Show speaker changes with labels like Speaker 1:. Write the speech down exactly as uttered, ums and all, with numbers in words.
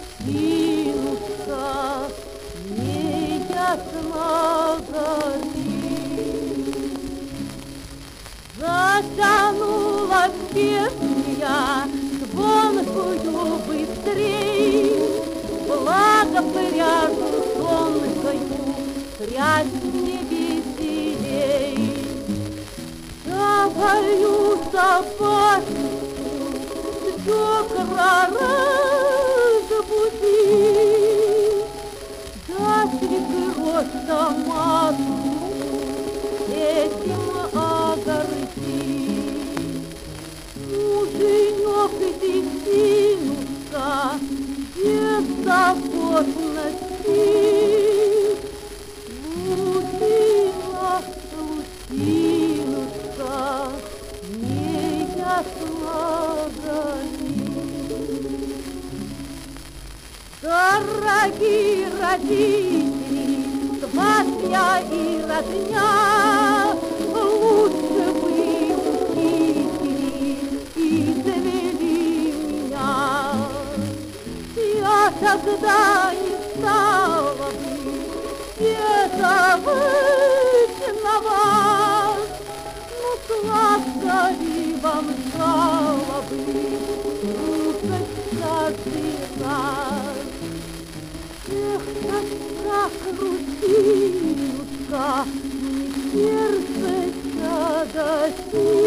Speaker 1: Лусинушка, неясно горит. Затянула песню я звонкую быстрей, благо пряжу тонкою трясть не веселей. Даваю собачку свекра разбудить, да свекровь-то матку этим огорчить. Муженек детинушка беззаботности, Лусина, Лусинушка, неясно горит. Дорогие родители, сватья и родня, лучше бы учители и завели меня. Я тогда не стала бы бедовать на вас, но сладко ли вам жалобы слушать каждый раз? Эх, как Русинушка, не сердце гасит.